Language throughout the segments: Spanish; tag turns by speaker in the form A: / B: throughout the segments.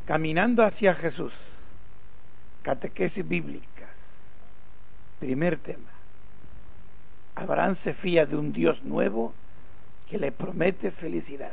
A: Caminando hacia Jesús. Catequesis bíblica. Primer tema. Abraham se fía de un Dios nuevo que le promete felicidad.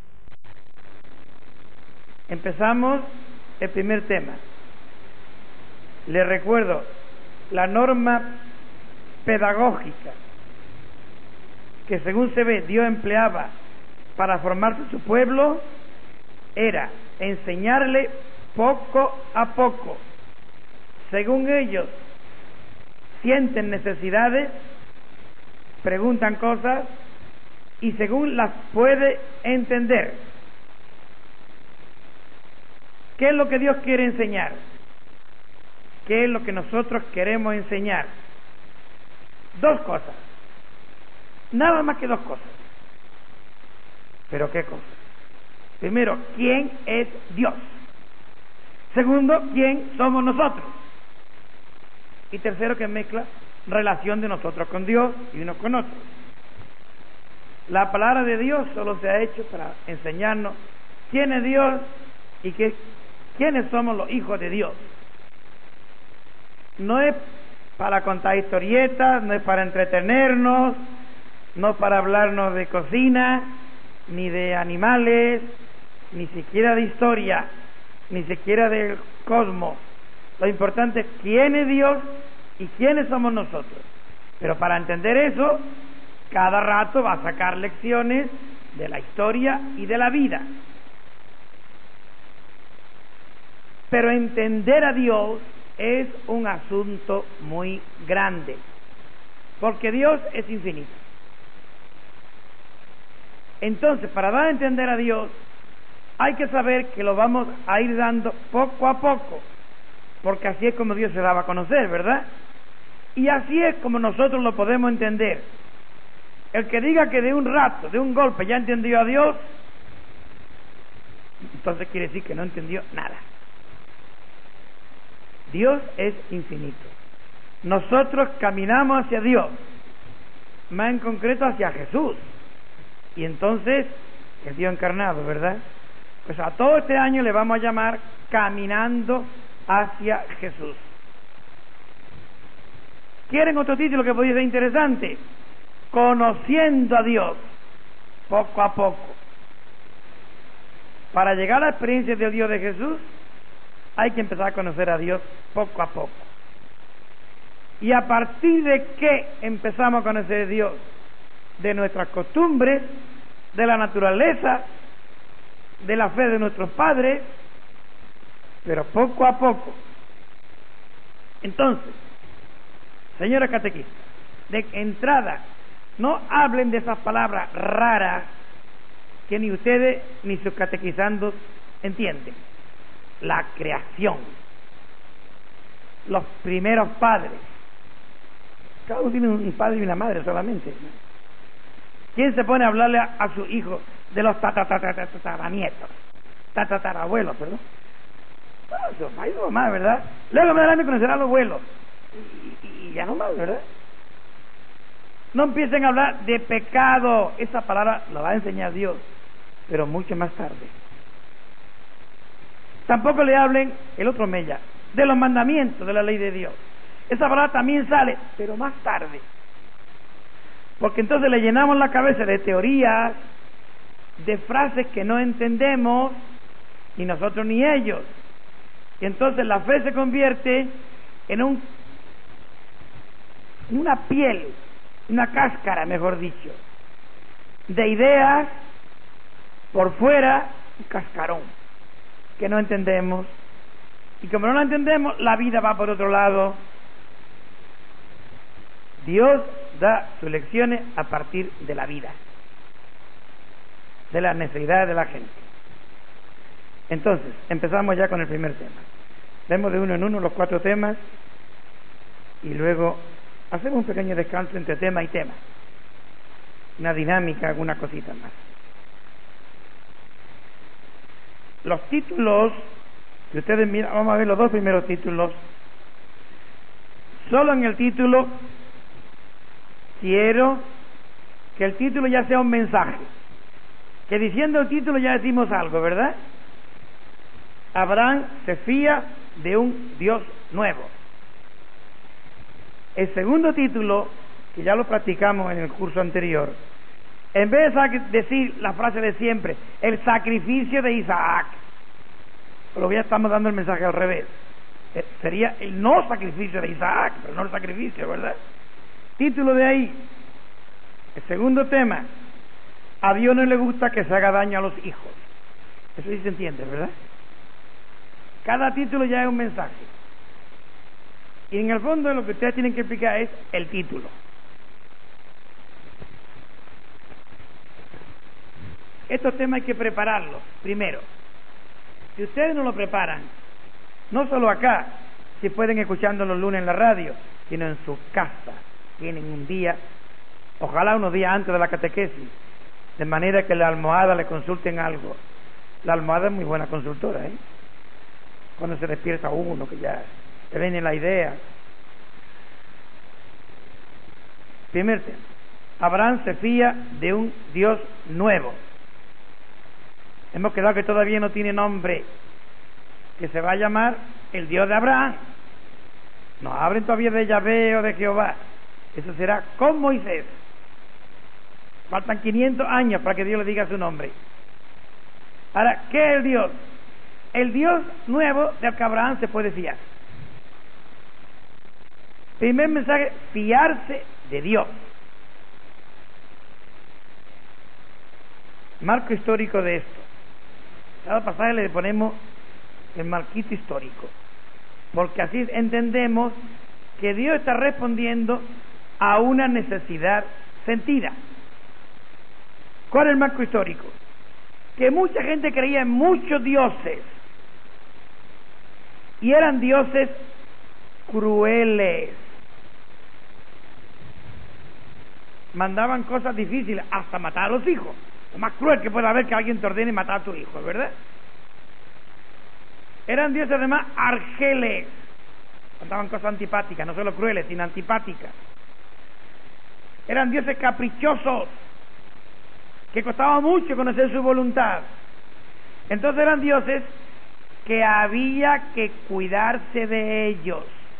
A: Empezamos el primer tema. Le recuerdo la norma pedagógica que, según se ve, Dios empleaba para formarse su pueblo era enseñarle poco a poco. Según ellos sienten necesidades, preguntan cosas y según las puede entender. ¿Qué es lo que Dios quiere enseñar? ¿Qué es lo que nosotros queremos enseñar? Dos cosas. Nada más que dos cosas. ¿Pero qué cosas? Primero, ¿quién es Dios? Segundo, ¿quién somos nosotros? Y tercero, que mezcla relación de nosotros con Dios y unos con otros. La palabra de Dios solo se ha hecho para enseñarnos quién es Dios y quiénes somos los hijos de Dios. No es para contar historietas, no es para entretenernos, no es para hablarnos de cocina, ni de animales, ni siquiera de historia, ni siquiera del cosmos. Lo importante es quién es Dios y quiénes somos nosotros. Pero para entender eso, cada rato va a sacar lecciones de la historia y de la vida. Pero entender a Dios es un asunto muy grande, porque Dios es infinito. Entonces, para dar a entender a Dios, hay que saber que lo vamos a ir dando poco a poco, porque así es como Dios se daba a conocer, ¿verdad? Y así es como nosotros lo podemos entender. El que diga que de un rato, de un golpe, ya entendió a Dios, entonces quiere decir que no entendió nada. Dios es infinito. Nosotros caminamos hacia Dios, más en concreto hacia Jesús. Y entonces, el Dios encarnado, ¿verdad? Pues a todo este año le vamos a llamar Caminando hacia Jesús. ¿Quieren otro título que podría ser interesante? Conociendo a Dios, poco a poco. Para llegar a la experiencia del Dios de Jesús, hay que empezar a conocer a Dios poco a poco. ¿Y a partir de qué empezamos a conocer a Dios? De nuestras costumbres, de la naturaleza, de la fe de nuestros padres, pero poco a poco. Entonces, señora catequista, de entrada, no hablen de esas palabras raras que ni ustedes ni sus catequizandos entienden. La creación, los primeros padres. Cada uno tiene un padre y una madre solamente. ¿Quién se pone a hablarle a su hijo de los tataranietos? Tatarabuelos, perdón. Eso ha ido más, ¿verdad? Luego me darán de conocer a los abuelos. Y ya no más, ¿verdad? No empiecen a hablar de pecado. Esa palabra la va a enseñar Dios, pero mucho más tarde. Tampoco le hablen, el otro mella, de los mandamientos de la ley de Dios. Esa palabra también sale, pero más tarde. Porque entonces le llenamos la cabeza de teorías, de frases que no entendemos, ni nosotros ni ellos. Y entonces la fe se convierte en una piel, una cáscara, mejor dicho, de ideas por fuera, un cascarón que no entendemos, y como no lo entendemos, la vida va por otro lado. Dios da sus lecciones a partir de la vida, de las necesidades de la gente. Entonces, empezamos ya con el primer tema. Vemos de uno en uno los 4 temas y luego hacemos un pequeño descanso entre tema y tema, una dinámica, alguna cosita más. Los títulos que ustedes miran, vamos a ver los 2 primeros títulos. Solo en el título quiero que el título ya sea un mensaje, que diciendo el título ya decimos algo, ¿verdad? Abraham se fía de un Dios nuevo. El segundo título, que ya lo practicamos en el curso anterior, en vez de decir la frase de siempre, el sacrificio de Isaac, pero ya estamos dando el mensaje al revés. Sería el no sacrificio de Isaac, pero no el sacrificio, ¿verdad? Título de ahí. El segundo tema, a Dios no le gusta que se haga daño a los hijos. Eso sí se entiende, ¿verdad? Cada título ya es un mensaje. Y en el fondo lo que ustedes tienen que explicar es el título. Estos temas hay que prepararlos primero. Si ustedes no lo preparan, no solo acá, si pueden escuchando los lunes en la radio, sino en su casa, tienen un día, ojalá unos días antes de la catequesis, de manera que la almohada le consulten algo. La almohada es muy buena consultora, ¿eh? Cuando se despierta uno, que ya te viene la idea. Primer tema, Abraham se fía de un Dios nuevo. Hemos quedado que todavía no tiene nombre, que se va a llamar el Dios de Abraham. No hablen todavía de Yahvé o de Jehová. Eso será con Moisés. Faltan 500 años para que Dios le diga su nombre. Ahora, ¿qué es el Dios? El Dios nuevo del que Abraham se puede fiar. Primer mensaje, fiarse de Dios. Marco histórico de esto. Cada pasaje le ponemos el marquito histórico, porque así entendemos que Dios está respondiendo a una necesidad sentida. ¿Cuál es el marco histórico? Que mucha gente creía en muchos dioses, y eran dioses crueles. Mandaban cosas difíciles, hasta matar a los hijos. Lo más cruel que puede haber que alguien te ordene matar a tu hijo, ¿verdad? Eran dioses además argeles. Mandaban cosas antipáticas, no solo crueles, sino antipáticas. Eran dioses caprichosos, que costaba mucho conocer su voluntad. Entonces eran dioses que había que cuidarse de ellos.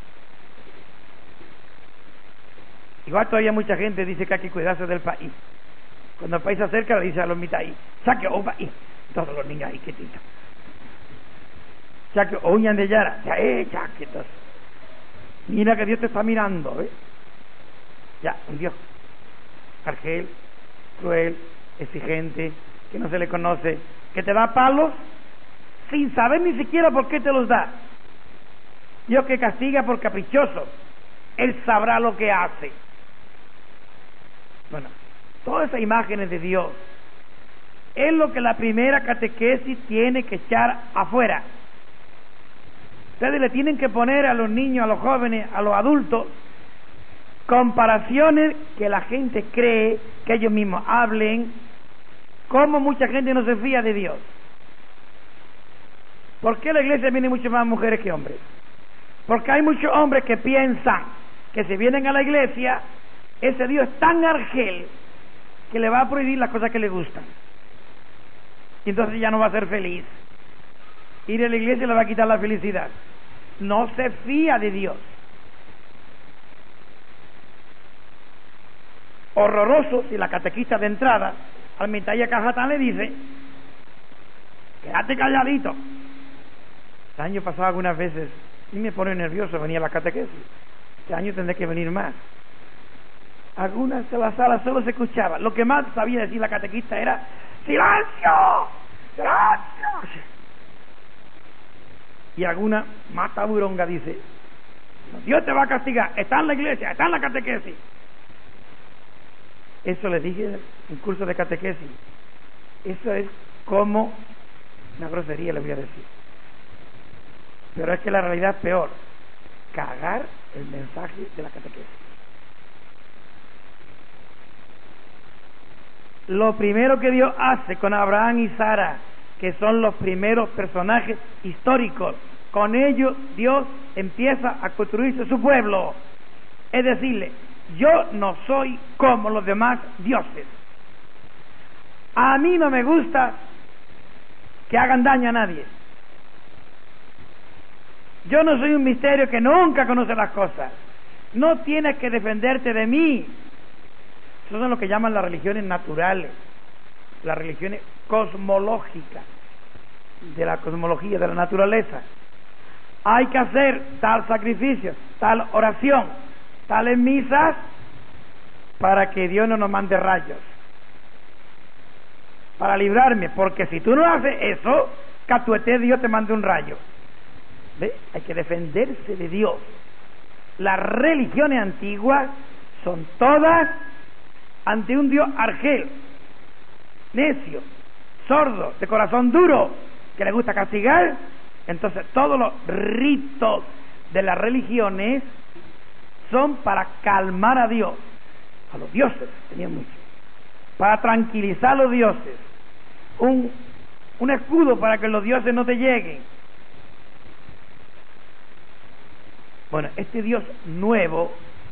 A: Igual todavía mucha gente dice que hay que cuidarse del país. Cuando el país se acerca le dice a los mitad, saque o país, todos los niños ahí quietitos. Saque o uñan de yara, ya quietos. Mira que Dios te está mirando, ¿eh? Ya, un Dios argel, cruel, exigente, que no se le conoce, que te da palos sin saber ni siquiera por qué te los da. Dios que castiga por caprichoso, Él sabrá lo que hace. Bueno, todas esas imágenes de Dios es lo que la primera catequesis tiene que echar afuera. Ustedes le tienen que poner a los niños, a los jóvenes, a los adultos, comparaciones que la gente cree, que ellos mismos hablen, cómo mucha gente no se fía de Dios. ¿Por qué la iglesia viene mucho más mujeres que hombres? Porque hay muchos hombres que piensan que si vienen a la iglesia, ese Dios es tan argel que le va a prohibir las cosas que le gustan. Y entonces ya no va a ser feliz. Ir a la iglesia le va a quitar la felicidad. No se fía de Dios. Horroroso si la catequista de entrada al mitad de Cajatán le dice: quédate calladito. El año pasado algunas veces y me pone nervioso venir a la catequesis. Este año tendré que venir más. Algunas de las salas solo se escuchaba. Lo que más sabía decir la catequista era: ¡silencio! ¡Silencio! Y alguna mata buronga dice: Dios te va a castigar, está en la iglesia, está en la catequesis. Eso le dije en curso de catequesis. Eso es como una grosería, le voy a decir. Pero es que la realidad es peor: cagar el mensaje de la catequesis. Lo primero que Dios hace con Abraham y Sara, que son los primeros personajes históricos, con ellos Dios empieza a construirse su pueblo. Es decirle: yo no soy como los demás dioses. A mí no me gusta que hagan daño a nadie. Yo no soy un misterio que nunca conoce las cosas. No tienes que defenderte de mí. Eso son lo que llaman las religiones naturales, las religiones cosmológicas, de la cosmología, de la naturaleza. Hay que hacer tal sacrificio, tal oración, tales misas, para que Dios no nos mande rayos, para librarme, porque si tú no haces eso, catuete Dios te mande un rayo. ¿Ve? Hay que defenderse de Dios. Las religiones antiguas son todas ante un Dios argel, necio, sordo, de corazón duro, que le gusta castigar. Entonces todos los ritos de las religiones son para calmar a Dios, a los dioses, tenían mucho, para tranquilizar a los dioses, un escudo para que los dioses no te lleguen. Bueno, este Dios nuevo,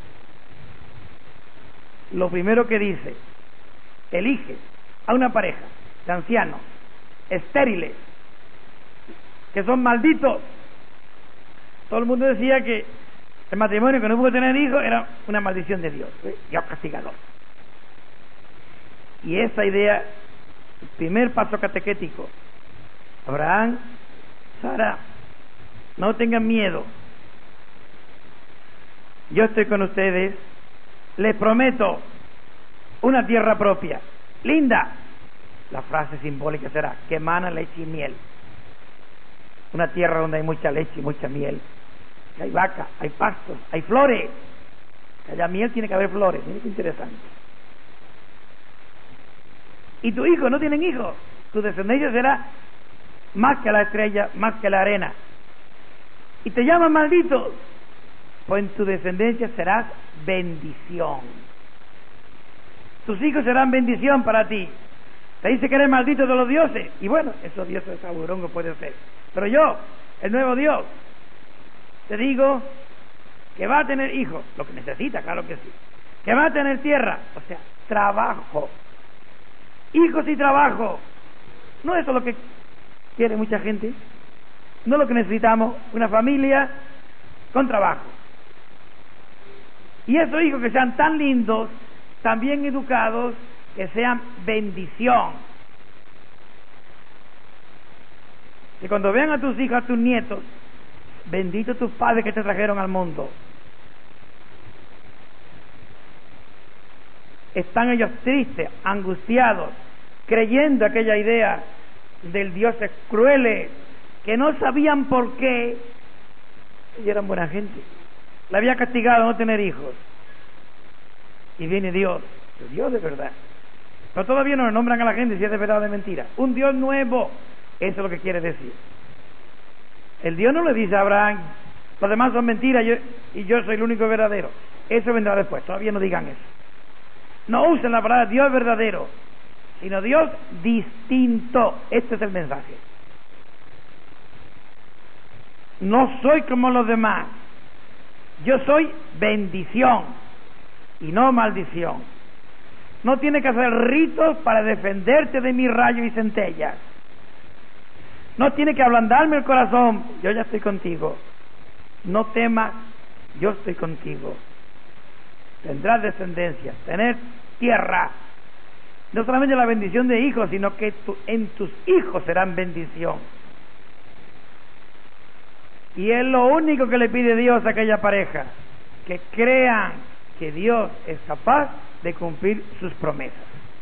A: lo primero que dice, elige a una pareja de ancianos, estériles, que son malditos. Todo el mundo decía que el matrimonio que no pudo tener hijos era una maldición de Dios, Dios castigador. Y esa idea, el primer paso catequético, Abraham, Sara, no tengan miedo, yo estoy con ustedes, les prometo una tierra propia, linda. La frase simbólica será que emana leche y miel. Una tierra donde hay mucha leche y mucha miel, que hay vacas, hay pastos, hay flores. Que haya miel tiene que haber flores. Mira qué interesante. Y tu hijo, no tienen hijos, tu descendencia será más que la estrella, más que la arena. Y te llaman maldito, pues en tu descendencia serás bendición. Tus hijos serán bendición para ti. Te dice que eres maldito de los dioses, y bueno, esos dioses saburongo puede ser. Pero yo, el nuevo Dios, te digo que va a tener hijos, lo que necesita, claro que sí. Que va a tener tierra, o sea, trabajo. Hijos y trabajo. ¿No eso es lo que quiere mucha gente? ¿No es lo que necesitamos? Una familia con trabajo. Y esos hijos que sean tan lindos, tan bien educados, que sean bendición. Que cuando vean a tus hijos, a tus nietos, bendito tus padres que te trajeron al mundo. Están ellos tristes, angustiados, creyendo aquella idea del dioses crueles, que no sabían por qué. Ellos eran buena gente. La había castigado a no tener hijos. Y viene Dios, el Dios de verdad. Pero todavía no le nombran a la gente si es de verdad o de mentira. Un Dios nuevo, eso es lo que quiere decir. El Dios no le dice a Abraham, los demás son mentiras y yo soy el único verdadero. Eso vendrá después, todavía no digan eso. No usen la palabra Dios verdadero, sino Dios distinto. Este es el mensaje. No soy como los demás. Yo soy bendición y no maldición. No tienes que hacer ritos para defenderte de mis rayos y centellas. No tienes que ablandarme el corazón. Yo ya estoy contigo. No temas, yo estoy contigo. Tendrás descendencia, tener tierra. No solamente la bendición de hijos, sino que en tus hijos serán bendición. Y es lo único que le pide Dios a aquella pareja, que crean que Dios es capaz de cumplir sus promesas.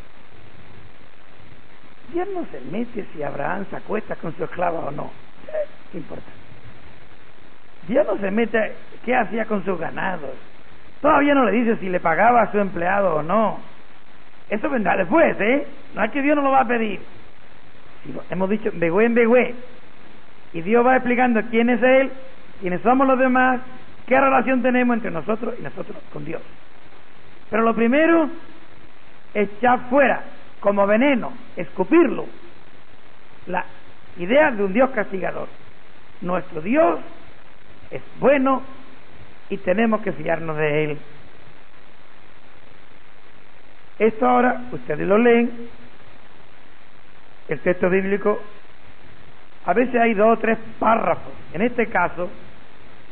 A: Dios no se mete si Abraham se acuesta con su esclava o no. ¿Qué importa? Dios no se mete qué hacía con sus ganados. Todavía no le dice si le pagaba a su empleado o no. Eso vendrá después, ¿eh? No es que Dios no lo va a pedir. Hemos dicho begüé en begüé. Y Dios va explicando quién es Él, quiénes somos los demás, qué relación tenemos entre nosotros y nosotros con Dios. Pero lo primero, echar fuera, como veneno, escupirlo, la idea de un Dios castigador. Nuestro Dios es bueno y tenemos que fiarnos de Él. Esto ahora, ustedes lo leen, el texto bíblico. A veces hay 2 o 3 párrafos. En este caso,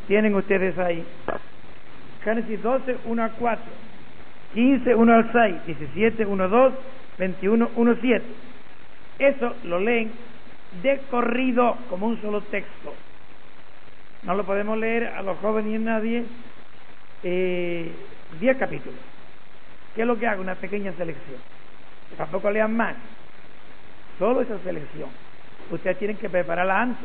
A: tienen ustedes ahí. Génesis 12, 1 al 4, 15, 1 al 6, 17, 1 al 2, 21, 1 al 7. Eso lo leen de corrido como un solo texto. No lo podemos leer a los jóvenes ni a nadie 10 capítulos. ¿Qué es lo que hago? Una pequeña selección. Tampoco lean más. Solo esa selección. Ustedes tienen que prepararla antes.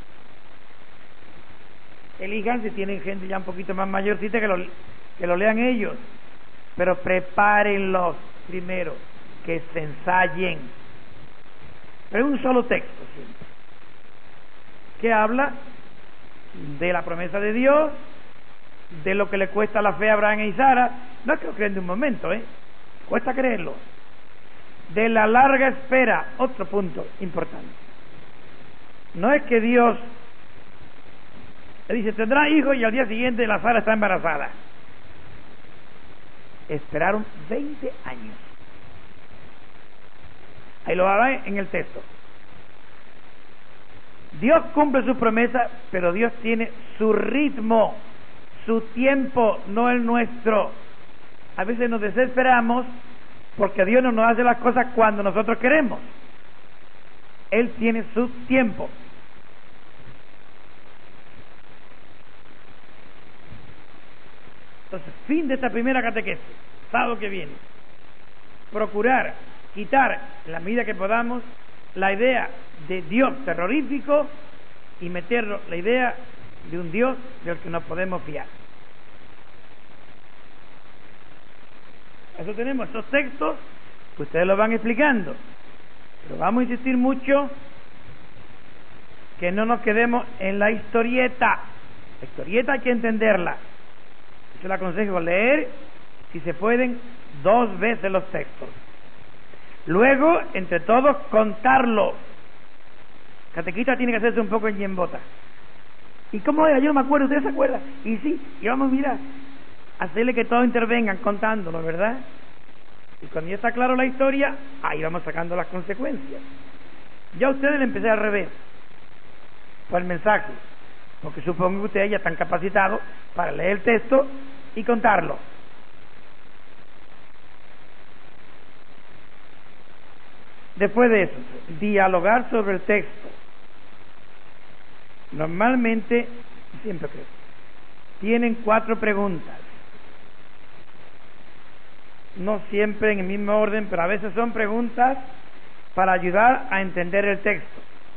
A: Elijan si tienen gente ya un poquito más mayorcita que lo lean ellos. Pero prepárenlos primero, que se ensayen. Pero un solo texto siempre. Que habla de la promesa de Dios, de lo que le cuesta la fe a Abraham y Sara. No es que lo creen de un momento, cuesta creerlo. De la larga espera, otro punto importante. No es que Dios le dice, tendrá hijos, y al día siguiente la Sara está embarazada. Esperaron 20 años. Ahí lo va en el texto. Dios cumple su promesa, pero Dios tiene su ritmo, su tiempo, no el nuestro. A veces nos desesperamos porque Dios no nos hace las cosas cuando nosotros queremos. Él tiene su tiempo. Entonces, fin de esta primera catequesis, sábado que viene. Procurar quitar, en la medida que podamos, la idea de Dios terrorífico y meterlo la idea de un Dios del que nos podemos fiar. Eso tenemos, estos textos que ustedes lo van explicando, pero vamos a insistir mucho que no nos quedemos en la historieta. La historieta hay que entenderla. Yo le aconsejo leer, si se pueden, 2 veces los textos. Luego, entre todos, contarlo. Catequista tiene que hacerse un poco en yembota. ¿Y cómo era? Yo no me acuerdo, ¿ustedes se acuerdan? Y sí, y vamos a mirar, hacerle que todos intervengan contándolo, ¿verdad? Y cuando ya está claro la historia, ahí vamos sacando las consecuencias. Ya ustedes le empecé al revés, por el mensaje, porque supongo que ustedes ya están capacitados para leer el texto y contarlo. Después de eso, dialogar sobre el texto. Normalmente, siempre creo, tienen 4 preguntas. No siempre en el mismo orden, pero a veces son preguntas para ayudar a entender el texto.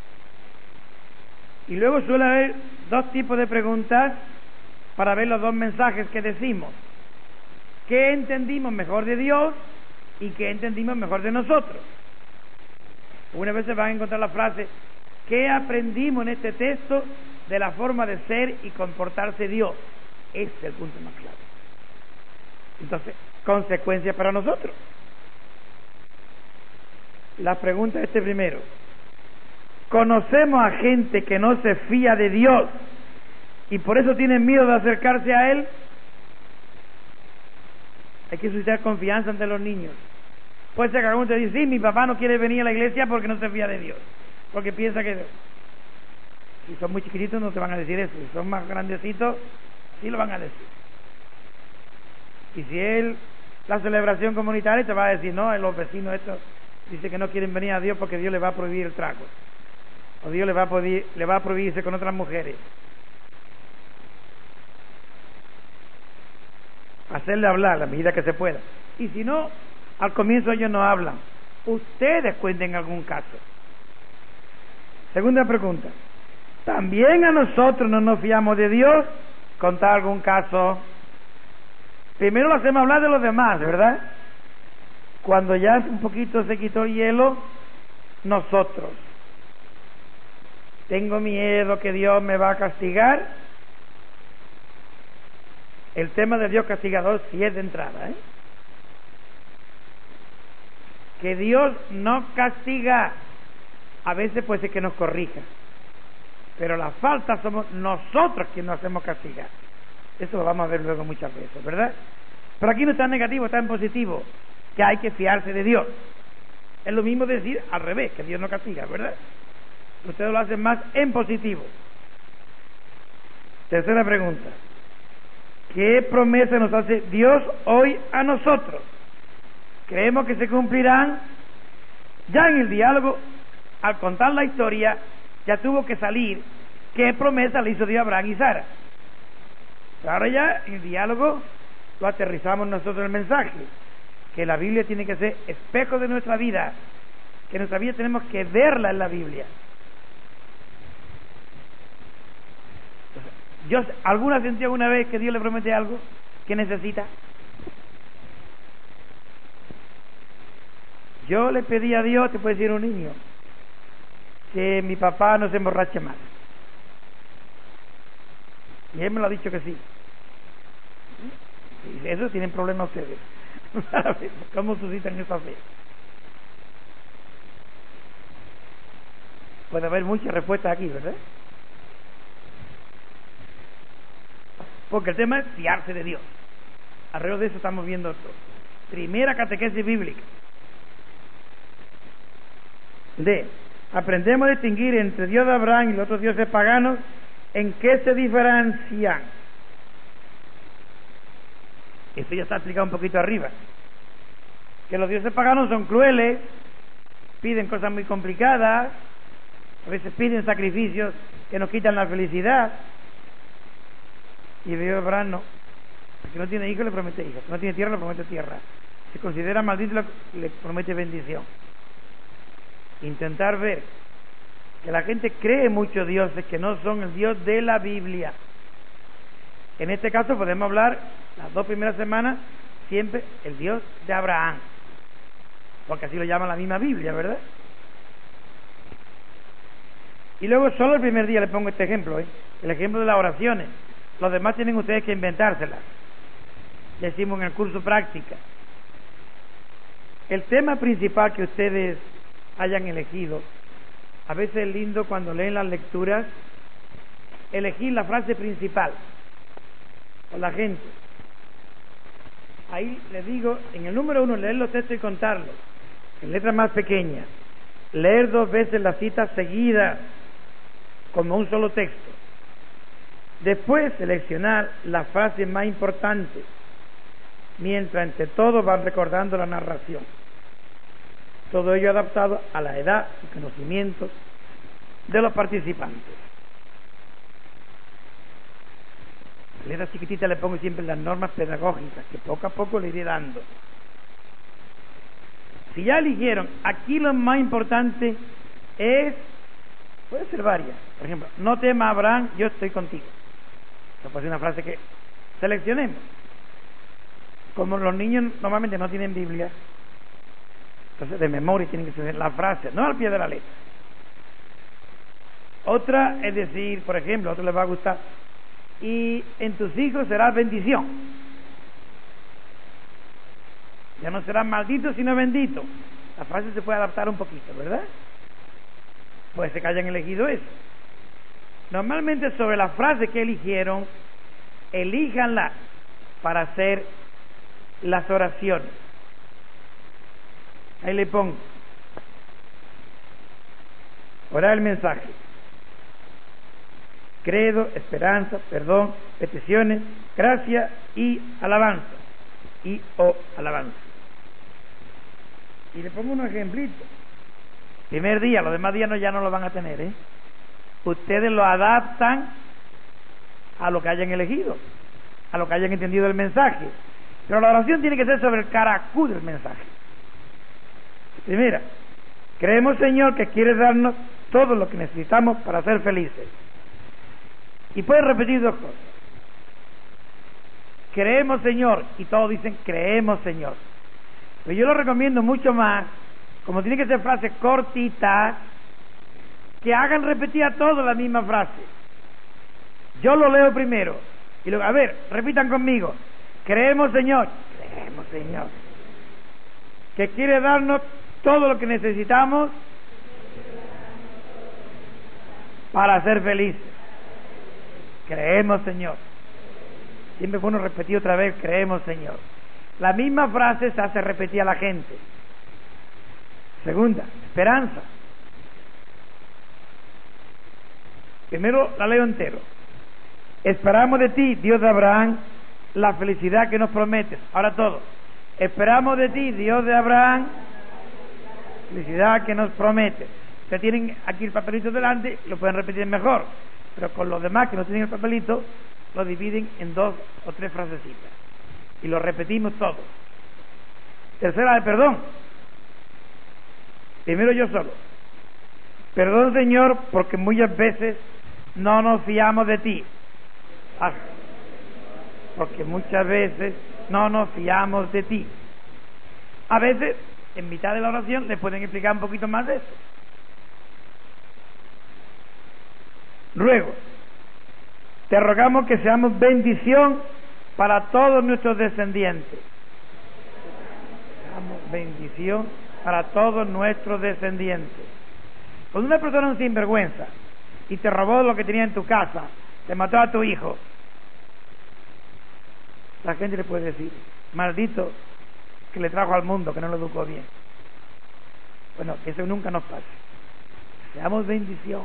A: Y luego suele haber 2 tipos de preguntas para ver los 2 mensajes que decimos. ¿Qué entendimos mejor de Dios y qué entendimos mejor de nosotros? Una vez se van a encontrar la frase, ¿qué aprendimos en este texto de la forma de ser y comportarse de Dios? Ese es el punto más clave. Entonces, consecuencias para nosotros. La pregunta es primero. ¿Conocemos a gente que no se fía de Dios y por eso tienen miedo de acercarse a Él? Hay que suscitar confianza ante los niños. Puede ser que alguno te dice, sí, mi papá no quiere venir a la iglesia porque no se fía de Dios, porque piensa que... Si son muy chiquititos no te van a decir eso, si son más grandecitos sí lo van a decir. Y si él, la celebración comunitaria, te va a decir, no, los vecinos estos dicen que no quieren venir a Dios porque Dios les va a prohibir el trago, o Dios le va a prohibir irse con otras mujeres. Hacerle hablar a la medida que se pueda. Y si no, al comienzo ellos no hablan. Ustedes cuenten algún caso. Segunda pregunta. ¿También a nosotros no nos fiamos de Dios? Contar algún caso. Primero lo hacemos hablar de los demás, ¿verdad? Cuando ya un poquito se quitó el hielo, nosotros. Tengo miedo que Dios me va a castigar. El tema de Dios castigador sí es de entrada, Que Dios no castiga, a veces puede ser que nos corrija, pero la falta somos nosotros quienes nos hacemos castigar. Eso lo vamos a ver luego muchas veces, ¿verdad? Pero aquí no está en negativo, está en positivo, que hay que fiarse de Dios. Es lo mismo decir al revés, que Dios no castiga, ¿verdad? Ustedes lo hacen más en positivo. Tercera pregunta. ¿Qué promesa nos hace Dios hoy a nosotros? ¿Creemos que se cumplirán? Ya en el diálogo, al contar la historia, ya tuvo que salir qué promesa le hizo Dios a Abraham y Sara. Ahora ya en el diálogo lo aterrizamos nosotros el mensaje, que la Biblia tiene que ser espejo de nuestra vida, que nuestra vida tenemos que verla en la Biblia. ¿Alguna sentido alguna vez que Dios le promete algo que necesita? Yo le pedí a Dios, te puede decir un niño, que mi papá no se emborrache más. Y él me lo ha dicho que sí. Y eso tienen problemas ustedes. ¿Cómo suscitan esa fe? Puede haber muchas respuestas aquí, ¿verdad? Porque el tema es fiarse de Dios. Alrededor de eso estamos viendo esto. Primera catequesis bíblica. Aprendemos a distinguir entre Dios de Abraham y los otros dioses paganos. ¿En qué se diferencian? Esto ya está explicado un poquito arriba. Que los dioses paganos son crueles, piden cosas muy complicadas, a veces piden sacrificios que nos quitan la felicidad. Y Dios de Abraham no. Si no tiene hijos le promete hijos, si no tiene tierra le promete tierra, si considera maldito le promete bendición. Intentar ver que la gente cree muchos dioses que no son el Dios de la Biblia. En este caso podemos hablar las 2 primeras semanas siempre el Dios de Abraham, porque así lo llama la misma Biblia, ¿verdad? Y luego solo el primer día le pongo este ejemplo, el ejemplo de las oraciones. Los demás tienen ustedes que inventárselas. Decimos en el curso práctica. El tema principal que ustedes hayan elegido, a veces es lindo cuando leen las lecturas elegir la frase principal con la gente. Ahí les digo, en el número 1, leer los textos y contarlos en letras más pequeñas, leer 2 veces las citas seguidas como un solo texto, después seleccionar las frases más importantes mientras entre todos van recordando la narración. Todo ello adaptado a la edad y conocimientos de los participantes. En letras chiquititas le pongo siempre las normas pedagógicas que poco a poco le iré dando. Si ya eligieron, aquí lo más importante es, puede ser varias. Por ejemplo, no temas Abraham, yo estoy contigo. Esa puede ser una frase que seleccionemos. Como los niños normalmente no tienen Biblia, entonces de memoria tienen que ser la frase, no al pie de la letra. Otra es decir, por ejemplo, a otro les va a gustar, y en tus hijos serás bendición. Ya no serás maldito sino bendito. La frase se puede adaptar un poquito, ¿verdad? Puede ser que hayan elegido eso. Normalmente sobre la frase que eligieron, elíjanla para hacer las oraciones. Ahí le pongo orar el mensaje: credo, esperanza, perdón, peticiones, gracia y alabanza. Y o alabanza. Y le pongo un ejemplito. Primer día, los demás días ya no lo van a tener, ¿eh? Ustedes lo adaptan a lo que hayan elegido, a lo que hayan entendido del mensaje. Pero la oración tiene que ser sobre el caracú del mensaje. Primera, creemos, Señor, que quieres darnos todo lo que necesitamos para ser felices. Y puedes repetir 2 cosas. Creemos, Señor, y todos dicen creemos, Señor. Pero yo lo recomiendo mucho más, como tiene que ser frases cortitas, que hagan repetir a todos la misma frase. Yo lo leo primero y luego, a ver, repitan conmigo: creemos, Señor, creemos, Señor, que quiere darnos todo lo que necesitamos para ser felices. Creemos, Señor. Siempre es bueno repetir otra vez: creemos, Señor. La misma frase se hace repetir a la gente. Segunda, esperanza. Primero la leo entero. Esperamos de ti, Dios de Abraham, la felicidad que nos prometes. Ahora todo. Esperamos de ti, Dios de Abraham, felicidad que nos prometes. Ustedes tienen aquí el papelito delante, lo pueden repetir mejor, pero con los demás que no tienen el papelito, lo dividen en 2 o 3 frasecitas. Y lo repetimos todos. Tercera de perdón. Primero yo solo. Perdón, Señor, porque muchas veces no nos fiamos de ti. Porque muchas veces no nos fiamos de ti. A veces, en mitad de la oración, le pueden explicar un poquito más de eso. Luego, te rogamos que seamos bendición para todos nuestros descendientes. Seamos bendición para todos nuestros descendientes. Cuando una persona es un sinvergüenza y te robó lo que tenía en tu casa, te mató a tu hijo, la gente le puede decir, maldito que le trajo al mundo, que no lo educó bien. Bueno, que eso nunca nos pase. Seamos bendición.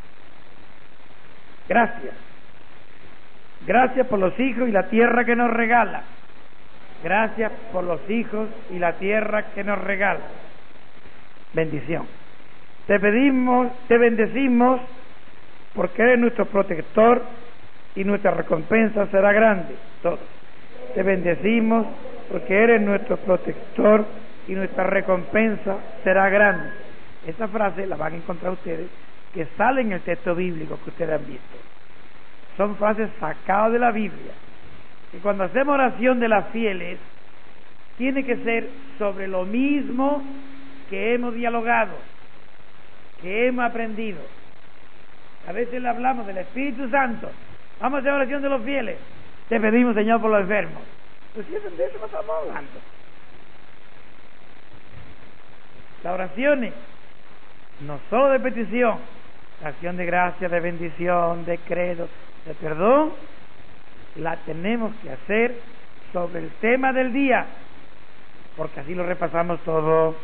A: Gracias. Gracias por los hijos y la tierra que nos regala. Gracias por los hijos y la tierra que nos regala. Bendición. Te pedimos, te bendecimos, porque eres nuestro protector y nuestra recompensa será grande. Todos. Te bendecimos porque eres nuestro protector y nuestra recompensa será grande. Esa frase la van a encontrar ustedes, que sale en el texto bíblico que ustedes han visto. Son frases sacadas de la Biblia. Y cuando hacemos oración de las fieles, tiene que ser sobre lo mismo que hemos dialogado, que hemos aprendido. A veces le hablamos del Espíritu Santo. Vamos a hacer oración de los fieles. Te pedimos, Señor, por los enfermos. Pues si de eso no estamos hablando. Las oraciones, no solo de petición, acción de gracia, de bendición, de credo, de perdón, la tenemos que hacer sobre el tema del día, porque así lo repasamos todo.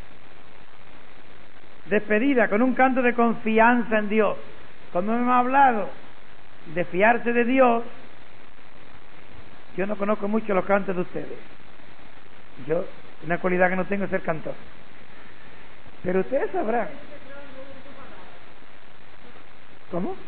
A: Despedida con un canto de confianza en Dios. Como hemos hablado de fiarse de Dios, yo no conozco mucho los cantos de ustedes. Yo, una cualidad que no tengo es ser cantor. Pero ustedes sabrán. ¿Cómo?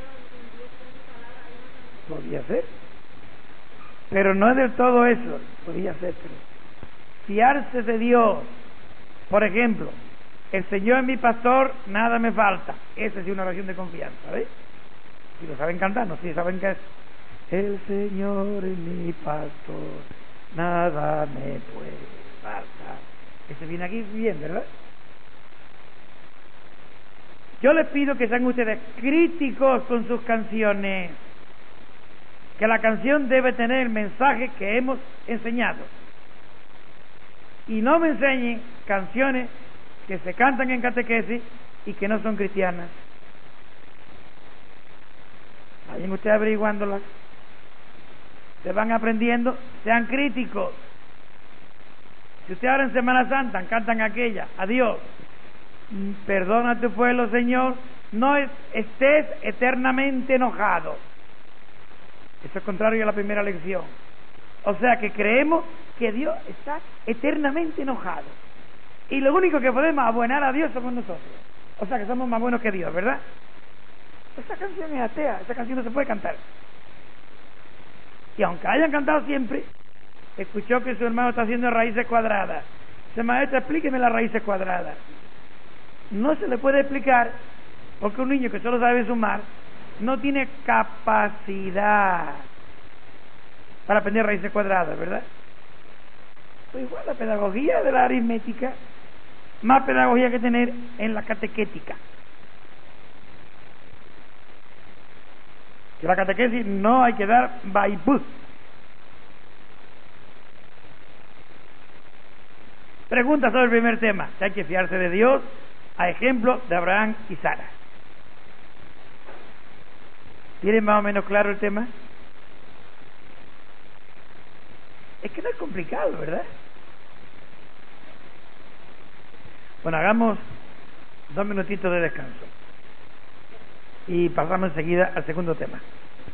A: Podría ser. Pero no es del todo eso. Podría ser. Pero fiarse de Dios. Por ejemplo, el Señor es mi pastor, nada me falta. Esa es una oración de confianza, ¿ves? Si lo saben cantar, no sé si saben qué es. El Señor es mi pastor, nada me puede faltar. Ese viene aquí bien, ¿verdad? Yo les pido que sean ustedes críticos con sus canciones, que la canción debe tener el mensaje que hemos enseñado, y no me enseñen canciones que se cantan en catequesis y que no son cristianas. Vayan ustedes averiguándolas, se van aprendiendo, sean críticos. Si ustedes ahora en Semana Santa cantan aquella, adiós, perdona a tu pueblo, Señor, no estés eternamente enojado. Eso es contrario a la primera lección. O sea que creemos que Dios está eternamente enojado. Y lo único que podemos abuenar a Dios somos nosotros. O sea que somos más buenos que Dios, ¿verdad? Esa canción es atea, esa canción no se puede cantar. Y aunque hayan cantado siempre, escuchó que su hermano está haciendo raíces cuadradas. Dice, maestra, explíqueme las raíces cuadradas. No se le puede explicar porque un niño que solo sabe sumar no tiene capacidad para aprender raíces cuadradas, ¿verdad? Pues igual la pedagogía de la aritmética, más pedagogía que tener en la catequética. Que la catequesis no hay que dar vaipú. Pregunta sobre el primer tema, si hay que fiarse de Dios, a ejemplo de Abraham y Sara. ¿Tienen más o menos claro el tema? Es que no es complicado, ¿verdad? Bueno, hagamos 2 minutitos de descanso y pasamos enseguida al segundo tema.